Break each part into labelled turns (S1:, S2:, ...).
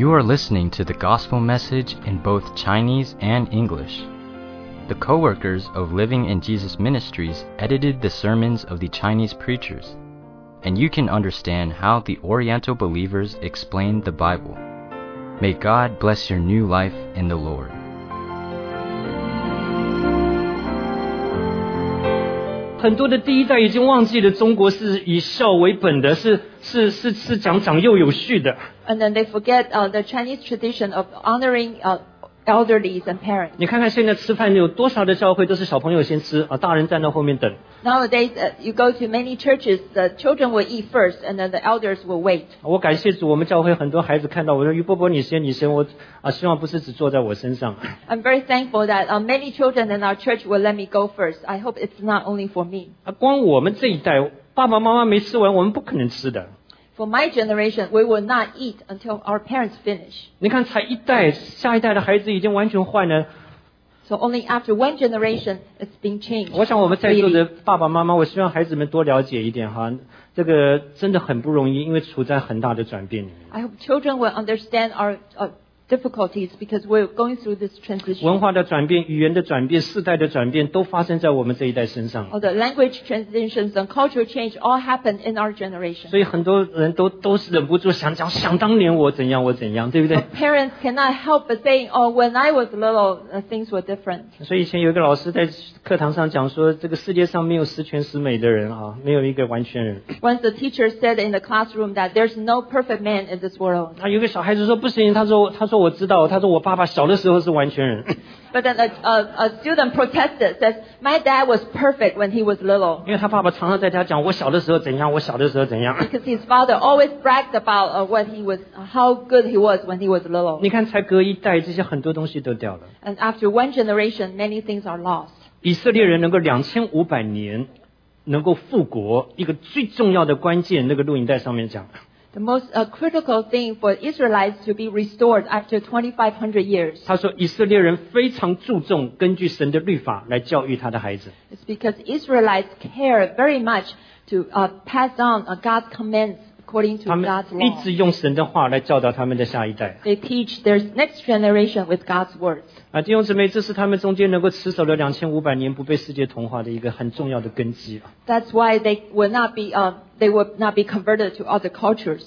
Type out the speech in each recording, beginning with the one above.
S1: You are listening to the gospel message in both Chinese and English. The co-workers of Living in Jesus Ministries edited the sermons of the Chinese preachers, and you can understand how the Oriental believers explained the Bible. May God bless your new life in the Lord.
S2: 很多的第一代已经忘记了中国是以孝为本的，是讲长幼有序的。
S3: And then they forget the Chinese tradition of honoring elderlies and parents.
S2: 你看看现在吃饭有多少的教会都是小朋友先吃啊，大人站在后面等。
S3: Nowadays, you go to many churches, the children will eat first, and then the elders will wait.
S2: 我感谢主，我们教会很多孩子看到我说于伯伯你先，我希望不是只坐在我身上。
S3: I'm very thankful that many children in our church will let me go first. I hope it's not only for me.
S2: 光我们这一代爸爸妈妈没吃完，我们不可能吃的。
S3: For my generation, we will not eat until our parents finish.
S2: 你看，才一代，下一代的孩子已经完全换了。
S3: So only after one generation, it's been changed.
S2: 我想我们在座的爸爸妈妈，我希望孩子们多了解一点哈，这个真的很不容易，因为处在很大的转变里面。
S3: I hope children will understand our difficulties because we're going through this transition.
S2: 文化的转变、语言的转变、世代的转变，都发生在我们这一代身上。
S3: All the language transitions and cultural change all happen in our generation.
S2: 所以很多人都是忍不住想讲，想当年我怎样，对不对？
S3: Parents cannot help but saying, "Oh, when I was little, things were different."
S2: 所以以前有一个老师在课堂上讲说，这个世界上没有十全十美的人啊，没有一个完全人。
S3: Once the teacher said in the classroom that there's no perfect man in this world.
S2: 有一个小孩子说不行，他说我知道，他说我爸爸小的时候是完全人。
S3: But then a student protested, says, "My dad was perfect when he was little."
S2: 因为他爸爸常常在家讲我小的时候怎样。
S3: Because his father always bragged about how good he was when he was little.
S2: 你看，才隔一代，这些很多东西都掉了。
S3: And after one generation, many things are lost.
S2: 以色列人能够2500年能够复国，一个最重要的关键，那个录影带上面讲。
S3: The most critical thing for Israelites to be restored after 2,500 years.
S2: 他说，以色列人非常注重根据神的律法来教育他的孩子。
S3: It's because Israelites care very much to pass on God's commands according to
S2: 他们
S3: God's
S2: 一
S3: law.
S2: 直用神的话来教导他们的下一代。
S3: They teach their next generation with God's words.
S2: 弟兄姊妹，这是他们中间能够持守了2500年不被世界同化的一个很重要的根基。
S3: That's why they will not be converted to other cultures.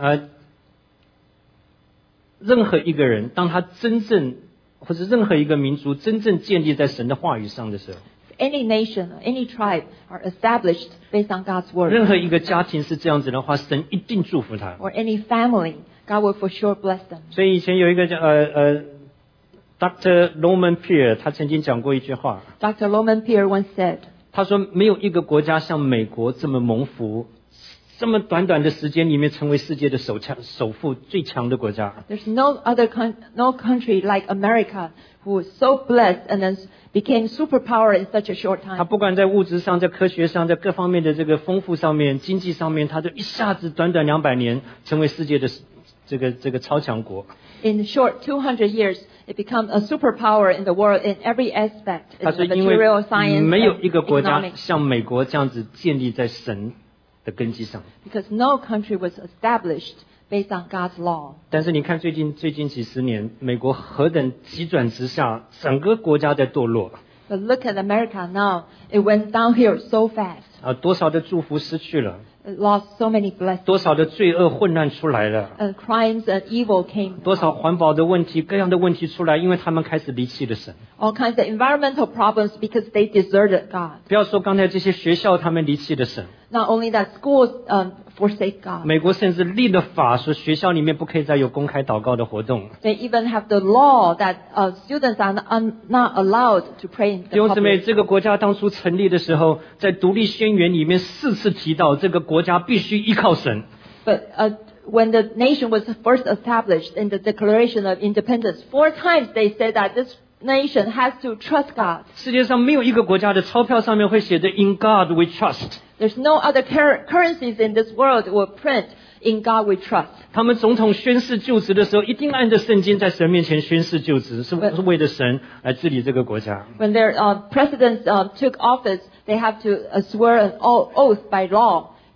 S2: 任何一个人，当他真正或者任何一个民族真正建立在神的话语上的时候，
S3: Any nation, any tribe are established based on God's word.
S2: 任何一个家庭是这样子的话，神一定祝福他。
S3: Or any family, God will for sure bless them.
S2: 所以以前有一个叫Dr. Norman Peale， 他曾经讲过一句话。
S3: Dr. Norman Peale once said,
S2: 他说，没有一个国家像美国这么蒙福，这么短的时间里面成为世界的首富最强的国家。
S3: "There's no country like America who was so blessed and then became superpower in such a short
S2: 他
S3: time."
S2: 不管在物质上、在科学上、在各方面的这个丰富上面、经济上面，他就一下子短200年成为世界的这个超强国。
S3: In short 200 years, it becomes a superpower in the world in every aspect.
S2: 他
S3: In
S2: 说，
S3: the
S2: 因为
S3: material science
S2: 没有
S3: and
S2: 一个国家
S3: economics.
S2: 像美国这样子建立在神的根基上。
S3: Because no country was established based on God's law.
S2: 但是你看最近几十年，美国何等急转直下，整个国家在堕落。
S3: But look at America now. It went downhill so fast.
S2: 多少的祝福失去了，
S3: It lost so many blessings.
S2: 多少的罪恶混乱出来了，
S3: And crimes and evil came.
S2: 多少环保的问题、各样的问题出来，因为他们开始离弃了神。
S3: All kinds of environmental problems because they deserted God.
S2: 不要说刚才这些学校，他们离弃了神。
S3: Not only that, schools forsake God.
S2: 美国甚至立了法，说学校里面不可以再有公开祷告的活动。
S3: They even have the law that students are not allowed to pray in
S2: 弟
S3: the
S2: 兄姊妹，
S3: public.
S2: 这个国家当初成立的时候，在独立宣言里面4次提到，这个国家必须依靠神。
S3: But when the nation was first established in the Declaration of Independence, 4 times they said that this nation has to trust God.
S2: 世界上没有一个国家的钞票上面会写的 "In God we trust"。
S3: There's no other currencies in this world will print "In God we trust."
S2: 他们总统宣誓就职的时候，一定按着圣经在神面前宣誓就职，是为了神来治理这个国家。
S3: When their presidents took office, they have to swear an oath by law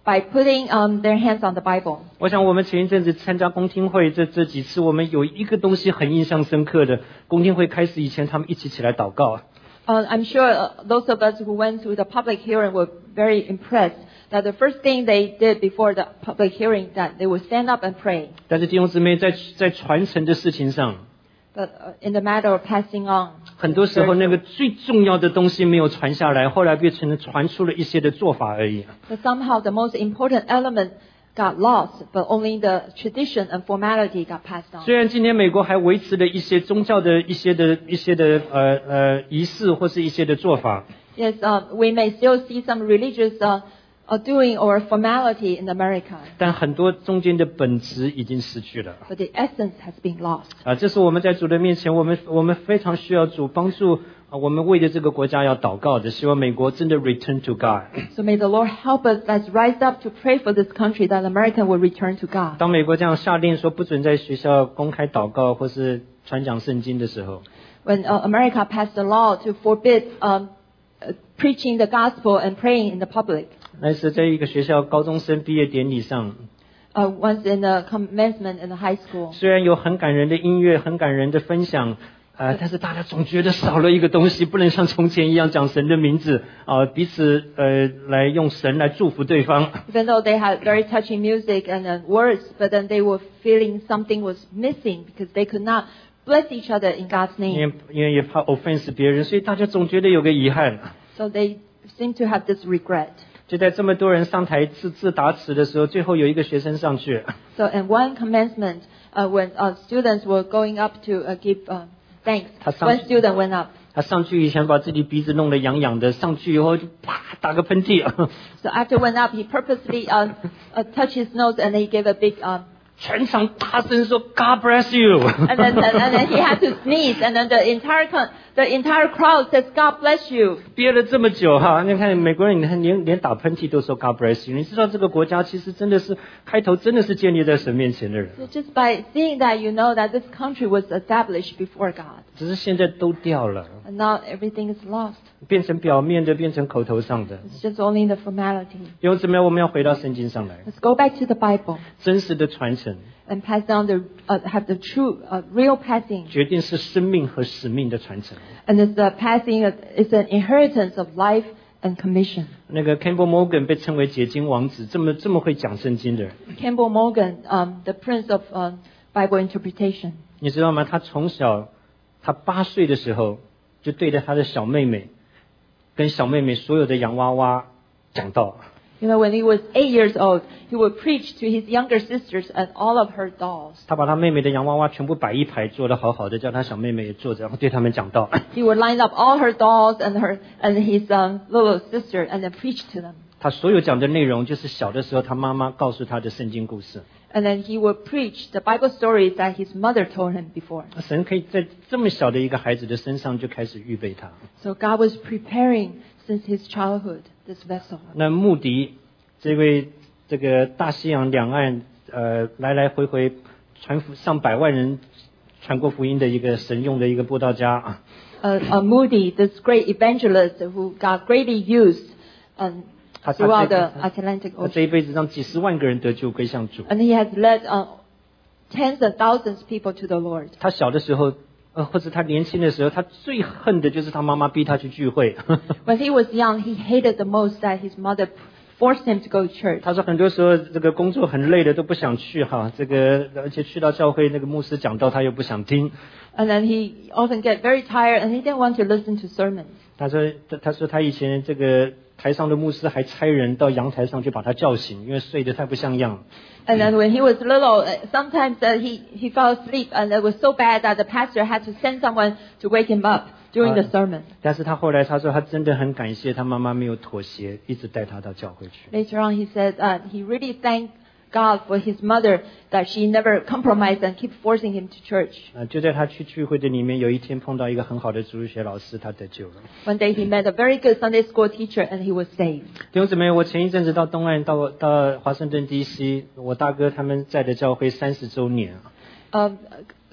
S3: by putting their hands on the Bible.
S2: 我想我们前一阵子参加公听会，这几次我们有一个东西很印象深刻的，公听会开始以前他们一起来祷告。
S3: I'm sure those of us who went to the public hearing were very impressed that the first thing they did before the public hearing that they would stand up and pray.
S2: 但是弟兄姊妹在传承的事情上，
S3: But in the matter of passing on,
S2: 很多时候那个最重要的东西没有传下来，后来变成了传出了一些的做法而已。
S3: but somehow the most important element got lost, but only the tradition and formality got passed on.
S2: 虽然今天美国还维持了一些宗教的一些的仪式或是一些的做法，
S3: Yes, we may still see some religious doing or formality in America,
S2: 但很多中间的本质已经失去了。
S3: but the essence has been lost.
S2: 这是我们在主的面前，我们非常需要主帮助我们为着这个国家要祷告的，希望美国真的 return to God。
S3: So may the Lord help us. Let's rise up to pray for this country that America will return to God.
S2: 当美国这样下令说不准在学校公开祷告或是传讲圣经的时候，
S3: When America passed a law to forbid preaching the gospel and praying in the public,
S2: 那是在一个学校高中生毕业典礼上，
S3: once in the commencement in the high school.
S2: 虽然有很感人的音乐、很感人的分享，但是大家总觉得少了一个东西，不能像从前一样讲神的名字彼此来用神来祝福对方。
S3: Even though they had very touching music and words, but then they were feeling something was missing because they could not bless each other in God's
S2: 因
S3: name.
S2: 为也怕 offense 别人，所以大家总觉得有个遗憾。
S3: So they seem to have this regret.
S2: 就在这么多人上台自答词的时候，最后有一个学生上去，
S3: So in one commencement, when students were going up to give thanks, one student went up.
S2: 他上去以前把自己鼻子弄得痒痒的，上去以后就啪打个喷嚏，
S3: So after went up, he purposely touched his nose and he gave a big
S2: 全场大声说 God bless you，
S3: and then he had to sneeze, and then the entire crowd says God bless you.
S2: 憋了这么久哈，你看美国人，你看连打喷嚏都说 God bless you， 你知道这个国家其实真的是开头真的是建立在神面前的人，
S3: So just by seeing that, you know that this country was established before God,
S2: 只是现在都掉了，
S3: and now everything is lost.
S2: 变成表面的，变成口头上的。
S3: It's just only the formality.
S2: 弟兄姊妹，我们要回到圣经上来，
S3: Let's go back to the Bible
S2: 真实的传承
S3: and pass down have the true, real passing.
S2: 决定是生命和使命的传承。
S3: And it's the passing, it's an inheritance of life and commission.
S2: 那个 Campbell Morgan 被称为解经王子，这么会讲圣经的人，
S3: Campbell Morgan, the prince of Bible interpretation.
S2: 你知道吗？他从小，他8岁的时候就对着他的小妹妹，跟小妹妹所有的洋娃娃讲道。
S3: You know, when he was 8 years old, he would preach to his younger sisters and all of her dolls.
S2: 他把他妹妹的洋娃娃全部摆一排，做得好好的，叫他小妹妹也坐着，然后对他们讲道。
S3: He would line up all her dolls and his little sister and then preach to them.
S2: 他所有讲的内容就是小的时候他妈妈告诉他的圣经故事。
S3: And then he would preach the Bible stories that his mother told him before.
S2: 神可以在这么小的一个孩子的身上就开始预备他。
S3: So God was preparing since his childhood this vessel.
S2: 那穆迪这位这个大西洋两岸来来回回传福上百万人传过福音的一个神用的一个布道家啊。
S3: Moody, this great evangelist who got greatly used throughout the Atlantic
S2: 他这
S3: Ocean.
S2: 一辈子让几十万个人得救归向主。
S3: And he has led tens of thousands of people to the Lord.
S2: 他小的时候或者他年轻的时候，他最恨的就是他妈妈逼他去聚会。
S3: When he was young, he hated the most that his mother forced him to go to church.
S2: 他说很多时候这个工作很累的都不想去哈，这个而且去到教会那个牧师讲道他又不想听。
S3: And then he often get very tired and he didn't want to listen to sermons.
S2: 他说他以前这个台上的牧师还差人到阳台上去把他叫醒，因为睡得太不像样。
S3: And then when he was little, sometimes he fell asleep and it was so bad that the pastor had to send someone to wake him up during the sermon.
S2: 但是他后来他说他真的很感谢他妈妈没有妥协，一直带他到教会去。
S3: Later on, he said he really thanked God for his mother that she never compromised and keep forcing him to church.
S2: 就在他去聚会的里面，有一天碰到一个很好的主日学老师，他得救了。
S3: One day he met a very good Sunday school teacher and he was saved.
S2: 弟兄姊妹，我前一阵子到东岸到华盛顿 DC， 我大哥他们在的教会30周年。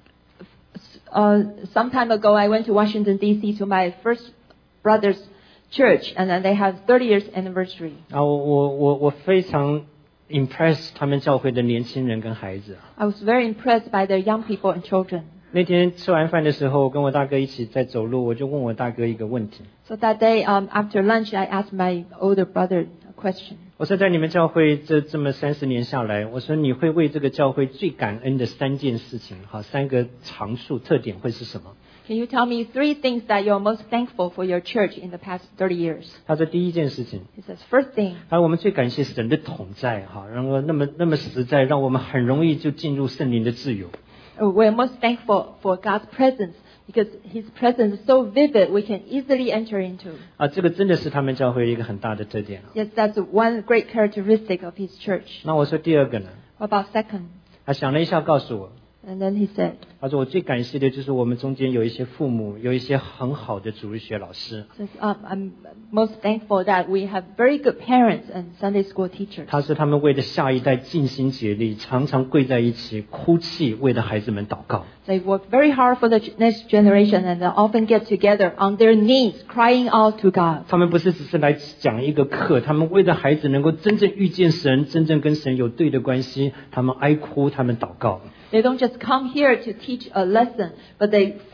S3: Some time ago, I went to Washington D.C. to my first brother's church, and then they have 30 years anniversary.
S2: 我非常 impress 他们教会的年轻人跟孩子。
S3: I was very impressed by their young people and children.
S2: 那天吃完饭的时候，跟我大哥一起在走路，我就问我大哥一个问题。
S3: So that day, after lunch, I asked my older brother a question.
S2: 我说在你们教会这么30年下来，我说你会为这个教会最感恩的3件事情，好，3个长处特点会是什么？
S3: Can you tell me 3 things that you're most thankful for your church in the past 30 years?
S2: 他说第一件事情，
S3: He says, first thing,
S2: 他说我们最感谢神的同在，哈，然后那么实在，让我们很容易就进入圣灵的自由。
S3: we're most thankful for God's presence because His presence is so vivid we can easily enter into.
S2: 这个真的是他们教会一个很大的特点。
S3: Yes, that's one great characteristic of His church.
S2: 那我说第二个呢？
S3: What about second?
S2: 他想了一下，告诉我，
S3: And then he said,
S2: 他说我最感谢的就是我们中间有一些父母，有一些很好的主日学老师。
S3: I'm most thankful that we have very good parents and Sunday school teachers.
S2: 他说他们为了下一代尽心竭力，常常跪在一起哭泣，为了孩子们祷告。
S3: They work very hard for the next generation and they often get together on their knees crying out to God.
S2: 他们不是只是来讲一个课，他们为了孩子能够真正遇见神，真正跟神有对的关系，他们哀哭，他们祷告。
S3: They don't just come here to teach a lesson, but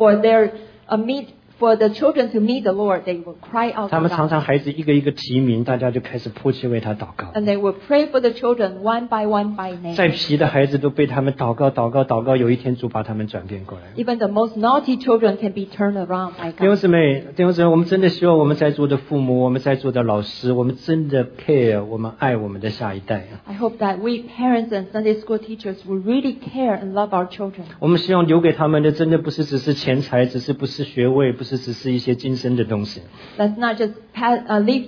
S3: for the children to meet the Lord, they will cry out
S2: 他
S3: to
S2: 们常
S3: God.
S2: 常孩子一个一个提名，大家就开始迫切为他祷告。
S3: And they will pray for the children one by name.
S2: 再皮的孩子都被他们祷告，有一天主把他们转变过来。
S3: Even the most naughty children can be turned around by
S2: 弟兄
S3: God.
S2: 姊妹，我们真的希望我们在座的父母，我们在座的老师，我们真的 care， 我们爱我们的下一代。
S3: I hope that we parents and Sunday school teachers will really care and love our children.
S2: 我们希望留给他们的，真的不是只是钱财，不是学位，不是只是一些今生的东西。
S3: Let's not just leave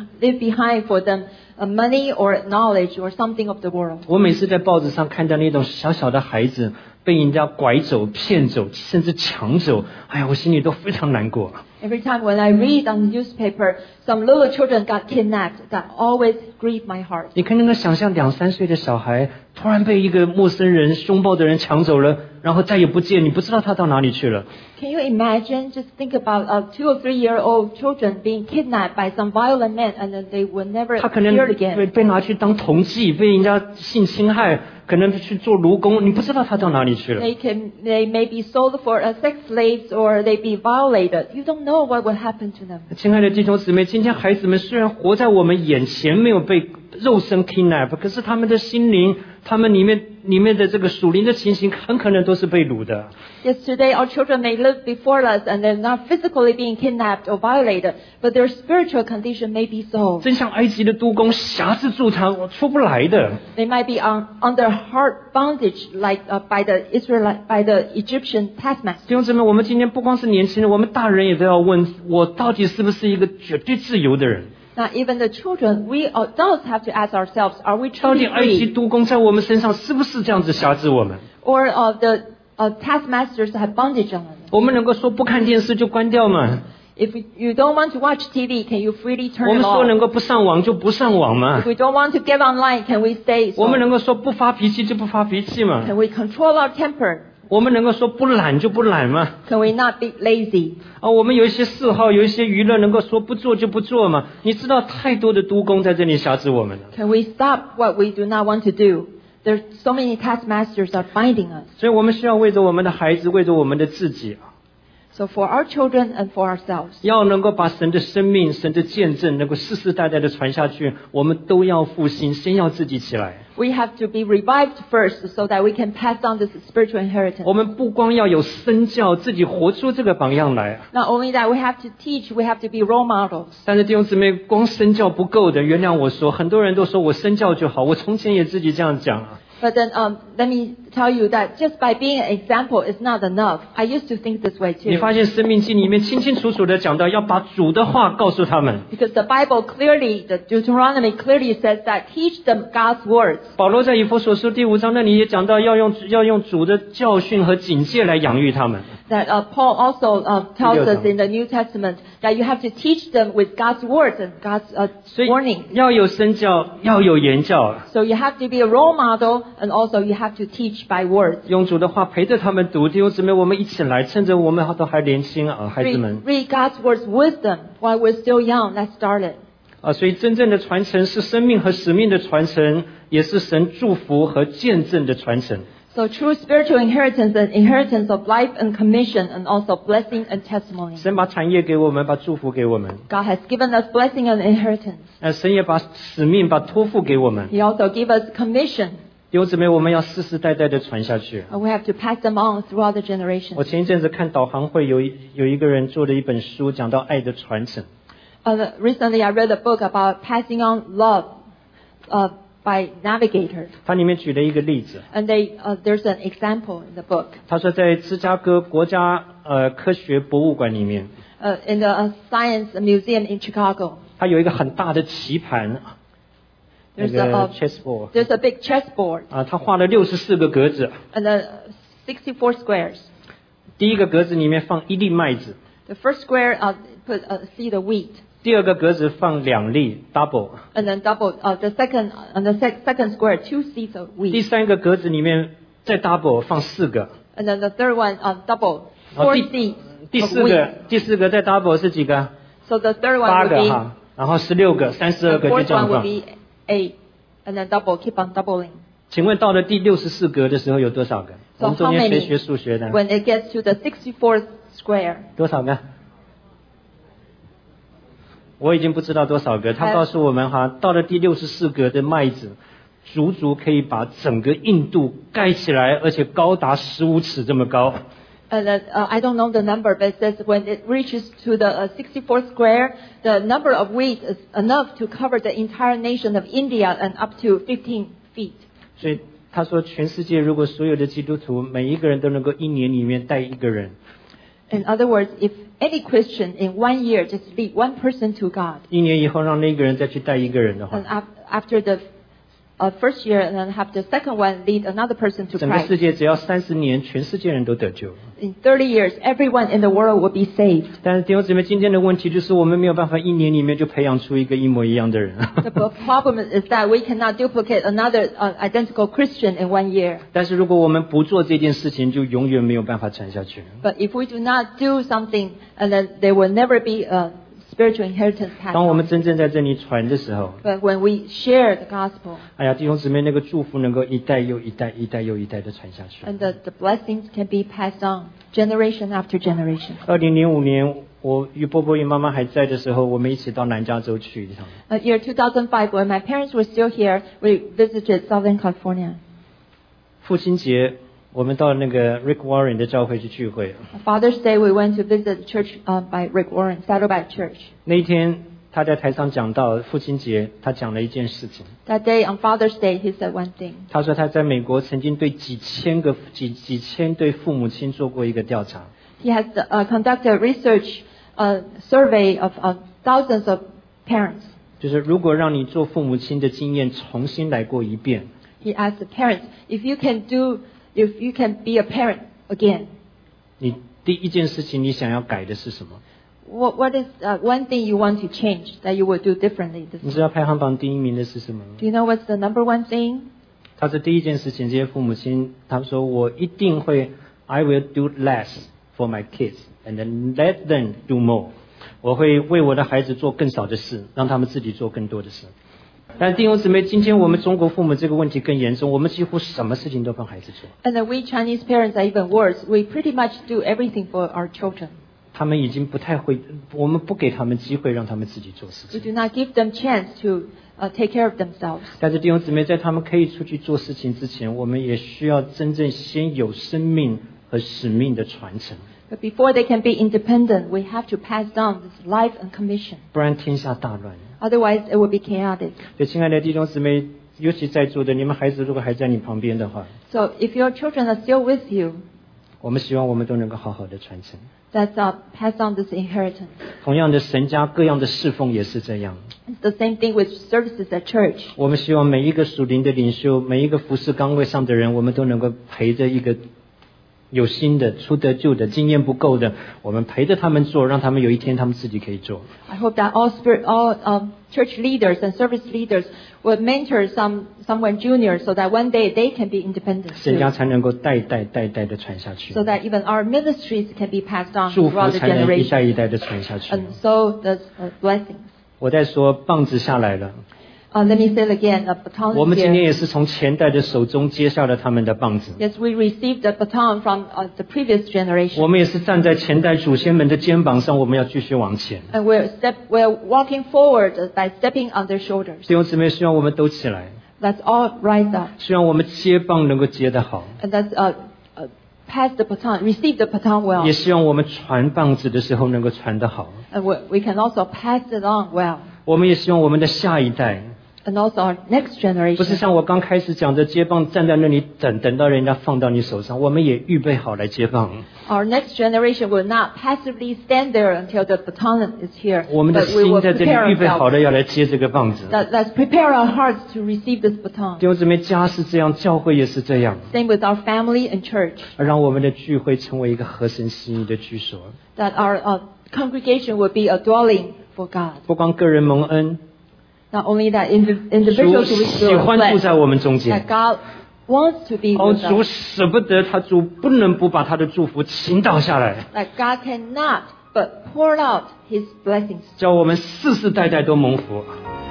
S3: behind for them money or knowledge or something of the world.
S2: 我每次在报纸上看到那种小小的孩子被人家拐走、骗走，甚至抢走，我心里都非常难过。
S3: Every time when I read on the newspaper, some little children got kidnapped, that always grieved my heart.
S2: 你可能想象2、3岁的小孩突然被一个陌生人、凶暴的人抢走了，然后再也不见，你不知道他到哪里去了。
S3: Can you imagine? Just think about 2 or 3-year-old children being kidnapped by some violent men and then they will never
S2: 他可能
S3: appear again.
S2: 被拿去当童妓，被人家性侵害，可能去做奴工，你不知道他到哪里去了。
S3: They may be sold for sex slaves or they be violated. You don't know what will happen to them.
S2: 亲爱的弟兄姊妹，今天孩子们虽然活在我们眼前，没有被肉身 kidnap， 可是他们的心灵，他们里面的这个属灵的情形，很可能都是被掳的。
S3: Yes, today our children may live before us and they're not physically being kidnapped or violated, but their spiritual condition may be so.
S2: 真像埃及的督工辖制住他，我出不来的。
S3: They might be under hard bondage like by the Egyptian taskmaster.
S2: 弟兄姊妹，我们今天不光是年轻人，我们大人也都要问，我到底是不是一个绝对自由的人？
S3: Now, even the children, we adults have to ask ourselves, are we
S2: 到底
S3: truly
S2: 埃及
S3: free?
S2: 督工在我们身上是不是这样子辖制我们？
S3: Or the taskmasters have bondage on us?
S2: 我们能够说不看电视就关掉吗？
S3: If you don't want to watch TV, can you freely
S2: 我
S3: turn
S2: 们
S3: it
S2: 说能
S3: off?
S2: 够不上网就不上网吗
S3: If？we don't want to get online, can we stay
S2: 我们
S3: so?
S2: 能够说不发脾气就不发脾气吗？
S3: Can we control our temper?
S2: 我们能够说不懒就不懒吗？
S3: Can we not be lazy?
S2: 我们有一些嗜好，有一些娱乐，能够说不做就不做吗？你知道太多的督工在这里辖制我们了。
S3: Can we stop what we do not want to do? There's so many taskmasters are binding us.
S2: 所以我们需要为着我们的孩子，为着我们的自己，
S3: So for our children and for ourselves,
S2: 要能够把神的生命、神的见证能够世世代代的传下去，我们都要复兴，先要自己起来。
S3: we have to be revived first so that we can pass on this spiritual inheritance.
S2: 我们不光要有身教，自己活出这个榜样来。
S3: Not only that, we have to teach, we have to be role models.
S2: 但是弟兄姊妹，光身教不够的，原谅我说，很多人都说我身教就好，我从前也自己这样讲啊。
S3: But then let me tell you that just by being an example is not enough. I used to think this way
S2: 你
S3: too.
S2: 发现《生命记》里面清清楚楚的讲到，要把主的话告诉他们。
S3: Because the Bible clearly, the Deuteronomy clearly says that teach them God's words.
S2: 保罗在以弗所书第5章那里也讲到，要用主的教训和警戒来养育他们。
S3: That Paul also tells us
S2: 16
S3: in the New Testament that you have to teach them with God's words and God's
S2: 所以
S3: warning.
S2: 要有身教，要有言教，
S3: So you have to be a role model, and also you have to teach by words.
S2: 用主的话陪着他们读。弟兄姊妹，我们一起来，趁着我们都还年轻啊，孩子们
S3: Read God's words with them while we're still young. Let's start it.
S2: 啊，所以真正的传承是生命和使命的传承，也是神祝福和见证的传承。
S3: So true spiritual inheritance and inheritance of life and commission, and also blessing and testimony.
S2: 神把产业给我们，把祝福给我们，
S3: God has given us blessing and inheritance.
S2: 神也把使命、把托付给我们。
S3: He also gave us commission,
S2: 弟兄姊妹，我们要世世代代的传下去。
S3: and we have to pass them on throughout the
S2: 我
S3: generations.
S2: 前一阵子看导航会有一个人做的一本书，讲到爱的传承。
S3: Recently, I read a book about passing on love by Navigator,
S2: 它里面举了一个例子，
S3: and there's an example in the book.
S2: 他说在芝加哥国家科学博物馆里面，
S3: In the Science Museum in Chicago,
S2: 它有一个很大的棋盘，那
S3: there's
S2: 个
S3: a
S2: chessboard
S3: there's a big chessboard
S2: 啊，他画了64个格子，
S3: and 64 squares.
S2: 第一个格子里面放一粒麦子，
S3: The first square put a seed of wheat,
S2: 第二个格子放2粒 double，
S3: and then double. The second square 2 seeds of
S2: 第
S3: wheat,
S2: 三个格子里面再 double 放4个，
S3: and then the third one double
S2: 然后
S3: 4 seeds
S2: 第
S3: of
S2: 四
S3: wheat.
S2: 个第4个再 double 是几个
S3: So the third one
S2: ？8
S3: would
S2: 个
S3: be
S2: 哈，然后16个，32
S3: the
S2: 个就
S3: fourth
S2: 这样
S3: one would
S2: 放。
S3: be 8, and then double, keep on doubling.
S2: 请问到了第64格的时候有多少个？我
S3: So
S2: 们中
S3: how
S2: 间谁
S3: many?
S2: 学数学的？
S3: When it gets to the 64th square,
S2: 多少个？我已经不知道多少个。他告诉我们哈，到了第64格的麦子，足足可以把整个印度盖起来，而且高达15尺这么高。
S3: and I don't know the number, but it says when it reaches to the 64th square, the number of wheat is enough to cover the entire nation of India and up to 15 feet.
S2: 所以他说，全世界如果所有的基督徒每一个人都能够1年里面带一个人，
S3: In other words, if any Christian in 1 year just lead one person to God,
S2: 1年以后让那个人再去带一个人的
S3: and
S2: 话，
S3: after the first year, and then have the second one lead another person to
S2: 整个世
S3: Christ.
S2: 界只要30年，全世界人都得救。
S3: In 30 years, everyone in the world will be saved.
S2: 但是弟兄姊妹，今天的问题就是我们没有办法1年里面就培养出一个一模一样的人。
S3: The problem is that we cannot duplicate another identical Christian in 1 year.
S2: 但是如果我们不做这件事情，就永远没有办法传下去。
S3: But if we do not do something, and then there will never be a spiritual inheritance passed
S2: 当我们
S3: on.
S2: 真正在这里传的时候，
S3: But when we share the gospel,
S2: 哎呀，弟兄姊妹，那个祝福能够一代又一代、一代又一代的传下去。
S3: and the blessings can be passed on generation after generation.
S2: 2005年，我与波波与妈妈还在的时候，我们一起到南加州去一趟。
S3: Year 2005, when my parents were still here, we visited Southern California.
S2: 父亲节，我们到那个 Rick Warren 的教会去聚会。
S3: Father's Day, we went to visit the church by Rick Warren, Saddleback Church.
S2: 那一天，他在台上讲到父亲节，他讲了一件事情。
S3: That day, on Father's Day, he said one thing.
S2: 他说他在美国曾经对几千对父母亲做过一个调查。
S3: He has conducted a research survey of thousands of parents.
S2: 就是如果让你做父母亲的经验重新来过一遍，
S3: He asked the parents, if you can be a parent again,
S2: 你第一件事情你想要改的是什么？
S3: what is one thing you want to change that you will do differently this
S2: 你
S3: time?
S2: 知道排行榜第1名的是什么吗？
S3: Do you know what's the number one thing?
S2: 他说第一件事情，这些父母亲他说我一定会 I will do less for my kids and then let them do more。我会为我的孩子做更少的事，让他们自己做更多的事。但弟兄姊妹，今天我们中国父母这个问题更严重，我们几乎什么事情都帮孩子做。
S3: And then we Chinese parents are even worse. We pretty much do everything for our children.
S2: 他们已经不太会，我们不给他们机会让他们自己做事
S3: We
S2: 情。
S3: do not give them chance to take care of themselves.
S2: 但是弟兄姊妹，在他们可以出去做事情之前，我们也需要真正先有生命和使命的传承，
S3: But before they can be independent, we have to pass down this life and commission.
S2: 不然天下大乱。
S3: Otherwise, it will be chaotic.
S2: 所以，亲爱的弟兄姊妹，尤其在座的，你们孩子如果还在你旁边的话，
S3: So if your children are still with you,
S2: 我们希望我们都能够好好的传承。
S3: let's pass on this inheritance.
S2: 同样的，神家各样的侍奉也是这样。
S3: It's the same thing with services at church.
S2: 我们希望每一个属灵的领袖，每一个服侍岗位上的人，我们都能够陪着一个有新的、初得救的、经验不够的，我们陪着他们做，让他们有一天他们自己可以做。
S3: I hope that all church leaders and service leaders will mentor someone junior so that one day they can be independent
S2: 神家
S3: too.
S2: 才能够代代的传下去，
S3: So that even our ministries can be passed on
S2: 祝福
S3: throughout the
S2: 才能一代
S3: generations.
S2: 一代的传下去。
S3: And so does blessings.
S2: 我在说棒子下来了，
S3: Let me say it again, the baton
S2: 我们
S3: is
S2: 今天
S3: here.
S2: 也是从前代的手中接下了他们的棒子，
S3: Yes, we received the baton from the previous
S2: 我
S3: generation.
S2: 们也是站在前代祖先们的肩膀上，我们要继续往前。
S3: And we're walking forward by stepping on their shoulders.
S2: 弟兄姊妹，希望我们都起来，
S3: Let's all rise up.
S2: 希望我们接棒能够接得好，
S3: And let's pass the baton, receive the baton well.
S2: 也希望我们传棒子的时候能够传得好。
S3: And we can also pass it on well.
S2: 我们也希望我们的下一代，
S3: And also our next
S2: 不是
S3: generation.
S2: 像我刚开始讲的接棒站在那里等到人家放到你手上，我们也预备好来接棒。
S3: Our next generation will not passively stand there until the baton is here.
S2: 我们的
S3: But we
S2: 心
S3: will
S2: 在这里
S3: prepare
S2: 预备好
S3: ourselves.
S2: 了要来接这个棒子。
S3: Let's prepare our hearts to receive this baton.
S2: 弟兄姊妹，家是这样，教会也是这样，
S3: Same with our family and church.
S2: 让我们的聚会成为一个合神心意的居所。
S3: That our congregation will be a dwelling for God.
S2: 不光个人蒙恩，
S3: Not only that
S2: 主
S3: individuals who
S2: 喜
S3: will
S2: 欢住
S3: bless,
S2: 在我们中
S3: that
S2: 间。
S3: God wants to be
S2: 哦，
S3: with
S2: 主
S3: us.
S2: 舍不得他，主不能不把他的祝福倾倒下来，
S3: That God cannot but pour out His blessings.
S2: 叫我们世世代代都蒙福。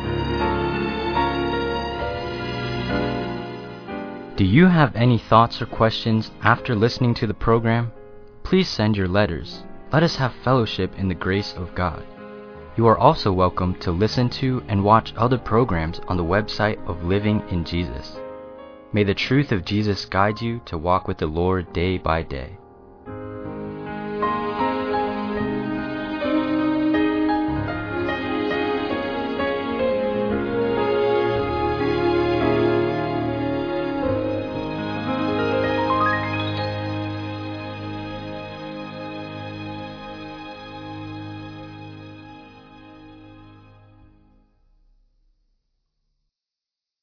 S1: Do you have any thoughts or questions after listening to the program? Please send your letters. Let us have fellowship in the grace of God. You are also welcome to listen to and watch other programs on the website of Living in Jesus. May the truth of Jesus guide you to walk with the Lord day by day.